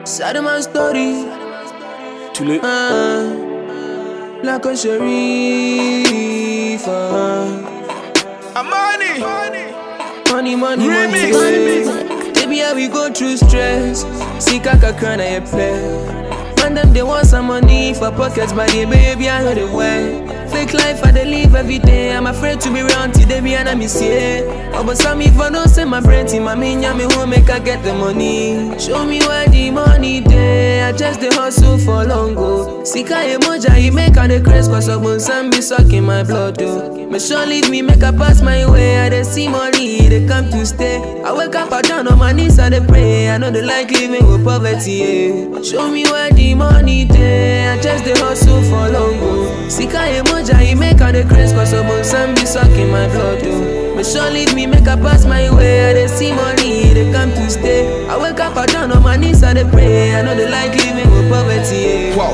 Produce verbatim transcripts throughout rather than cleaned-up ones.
Sad my story. Too late. Uh, like a sheriff. Uh. Amani. Money, money, Remix. money. Baby, how we go through stress. See kaka crown I play. And them they want some money for pockets, but yeah, baby, I know the way. Fake life I they live every day. I'm afraid to be around till they be and I miss it. Oh, but some if I don't send my brain to my minya, me won't make I get the money. Show me where the money there. I just the hustle for long go. Sika emoja, he make all the craze, cause of some be sucking my blood though. Me sure leave me, make I pass my way. I they see money, they come to stay. I wake up, I down on my knees, I they pray. I know they like living with poverty, yeah. Show me where the money there. I just the hustle for long go. Sika emoja, he make all the craze, cause of some be sucking my blood though. Me sure leave me, make I pass my way. I they see money, they come to stay. I wake up, I down on my knees, I they pray. I know they like living with poverty, yeah. Wow.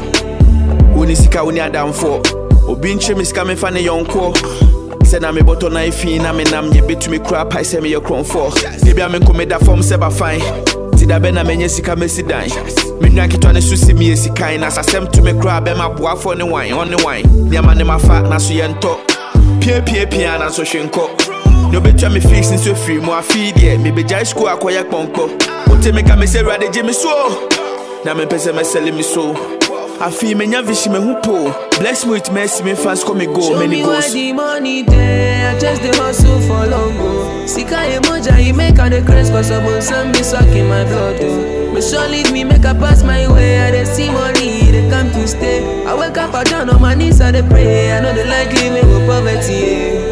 Uni sika uni adam for. Obi nche mi sika me fa ne yonko. Se na me boto na ifi na me nam ye betumi kura pai se me ye kron for. Debi a me komeda form se ba fine. Ti da be na menye sika me si dan. Me nwa kitwa ne susi mi esika na sasem to me kura be ma boa for ne wine on ne wine. Niama ne mafa na so ye nto. Pie pie pie na so hwenko. No betwa me fix nso free mo afi de me be jai school akoya kponkpo. Ote me ka me se rade je me so. Na me pese me sell me so. I feel me nya vision me hupo. Bless me with mercy, me fans come me go. Show Many me goals. where the money there. I just the hustle for long go. Sika emoja, he make all the craze, cause of some be sucking my blood though. Me sure leave me, make I pass my way. I they see money, they come to stay. I wake up, I down on my knees, I they pray. I know they like living with poverty, yeah.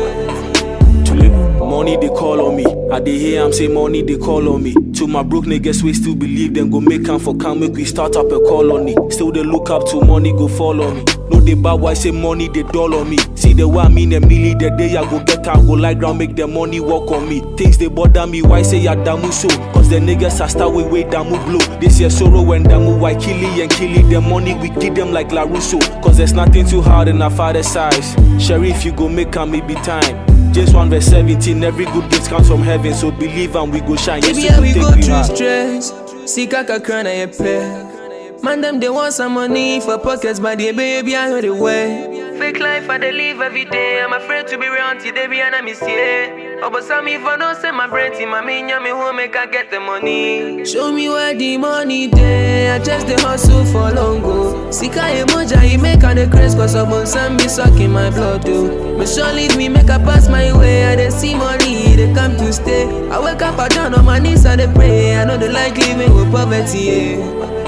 Money they call on me. I dey hear am say money they call on me. To my broke niggas we still believe them go make am for can make we start up a colony. Still they look up to money go fall on me. No they bad why say money they dull on me. See the way I mean a milli the day I go get I go like ground make the money work on me. Things they bother me why say ya damu so. Cause the niggas are start way way damu blow. This year sorrow when damu why killy and killy the money we give them like La Russo. Cause there's nothing too hard in our father's size. Sheriff you go make am maybe time. Just one verse seventeen, every good gift comes from heaven, so believe and we go shine. Baby, Yes, how we go we through hard. stress. See kaka crown I play. Man, them they want some money for pockets, but they baby I know the way. Fake life I they live every day. I'm afraid to be around till they be and I miss it. Oh, but some if I don't send my brain to my minya, me won't make I get the money. Show me where the money there. I just the hustle for long go. Sika emoja, he make all the craze, cause of some be sucking my blood though. Me sure leave me, make I pass my way. I they see money, they come to stay. I wake up, I down on my knees, I they pray. I know they like living with poverty, yeah.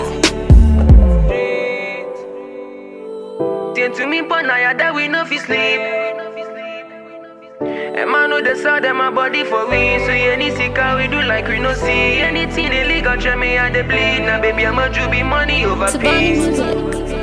Tend to me, but now yeah, that we no fi sleep. And man know the side of my body for we. So any sika we do like we no see. Anything illegal, try me and they bleed. Now baby, I'ma do be money over peace.